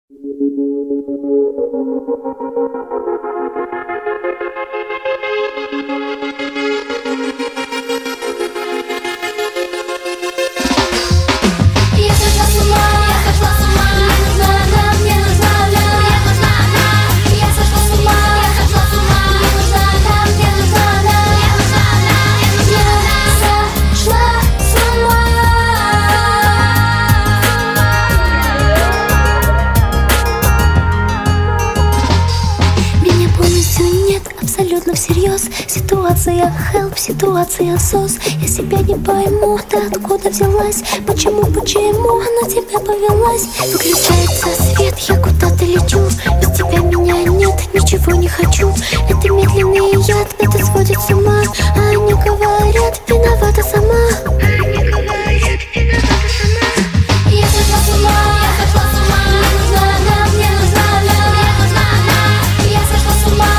Абсолютно всерьез. Ситуация help, ситуация сос. Я себя не пойму, ты откуда взялась? Почему на тебя повелась? Выключается свет, я куда-то лечу. Без тебя меня нет, ничего не хочу. Это медленный яд, это сводит с ума. А они говорят, виновата сама. Я сошла с ума, я сошла с ума. Мне нужна она, мне нужна она. Мне нужна она. Я сошла с ума.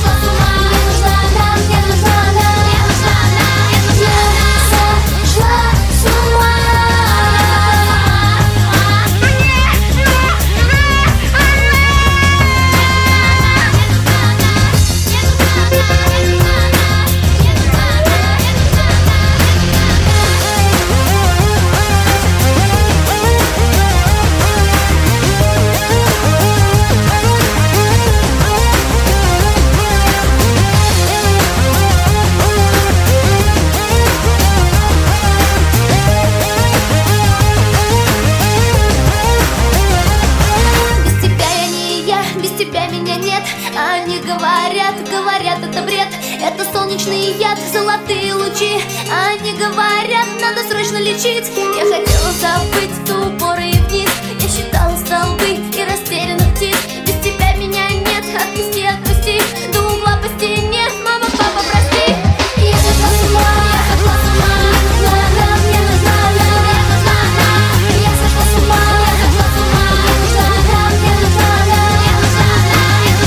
Они говорят, это бред. Это солнечный яд, золотые лучи. Они говорят, надо срочно лечить. Я хотела забыть в упор и вниз. Я считала столбы и растерянных птиц. Без тебя меня нет, отпусти, отпусти. До угла по стене, мама, папа, прости. Я сошла с ума, я сошла с ума. Мне нужна она, мне нужна она. Мне нужна она. Я сошла с ума, я сошла с ума. Мне нужна она, мне нужна она. Мне нужна она.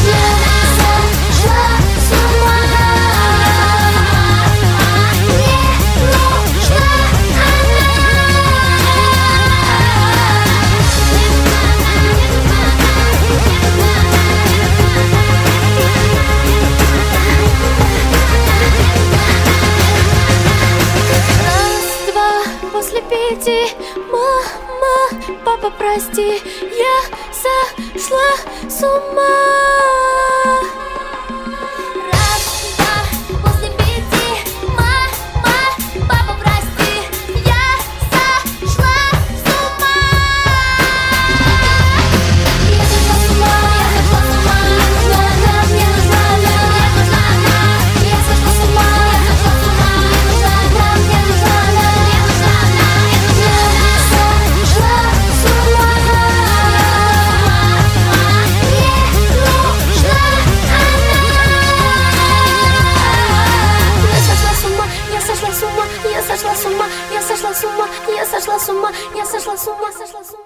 После 5, мама, папа, прости, я сошла с ума. Раз, два, после 5, мама, папа, прости, я сошла с ума. Я сошла с ума, я сошла с ума. Мне нужна она, мне нужна она. Мне нужна она. Я сошла с ума, я сошла с ума. Мне нужна она, мне нужна она. Я сошла с ума, я сошла с ума, я сошла с ума, я сошла с ума, я сошла с ума.